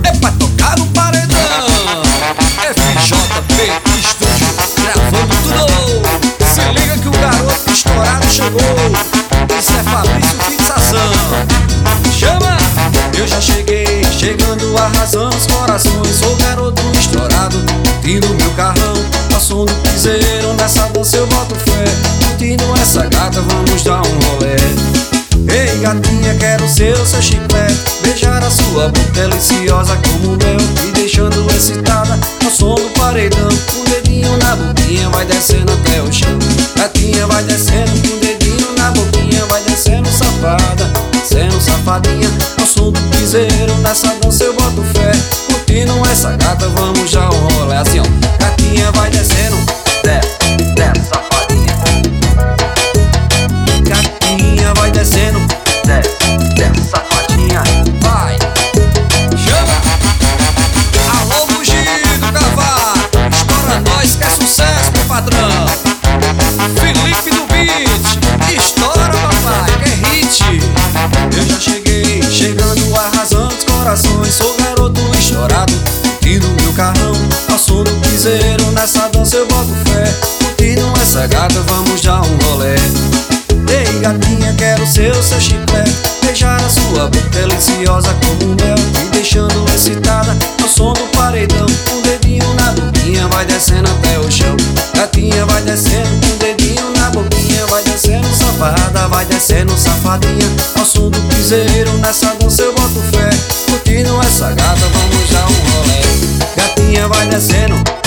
é pra tocar no paredão. FJP Estúdio, gravando tudo. Se liga que o garoto estourado chegou. Isso é Fabrício Fixação. Chama! Eu já cheguei, chegando arrasando os corações. Sou garoto estourado, curtindo meu carrão, ao som do piseiro. Nessa dança eu boto fé, curtindo essa gata, vamos dar um rolê. Ei gatinha, quero ser o seu chiclete, beijar a sua boca deliciosa como mel, me deixando excitada ao som do paredão. Com o dedinho na boquinha vai descendo até o chão. Gatinha vai descendo com o dedinho na boquinha, vai descendo safada, descendo safadinha ao som do piseiro. Nessa dança eu boto fé, curtindo essa gata, vamos já um rolê. Assim ó, gatinha vai descendo, desce, desce safadinha. Gatinha vai descendo, desce, desce safadinha. Vai, chama! Alô Mugido Cavaco, estoura nós que é sucesso meu padrão. Felipe do Beat, estoura papai que é hit. Eu já cheguei, chegando arrasando os corações. Sou garoto estourado, curtindo meu carrão, ao som do piseiro. Nessa dança eu boto fé, curtindo essa gata, vamos dar um rolê. Ei gatinha, quero ser o seu chiclete, beijar a sua boca deliciosa como mel, me deixando excitada ao som do paredão. Com o dedinho na boquinha vai descendo até o chão. Gatinha vai descendo com o dedinho na boquinha, vai descendo safada, vai descendo safadinha ao som do piseiro. Nessa dança eu boto fé, curtindo essa gata, vamos dar um rolê. Gatinha vai descendo,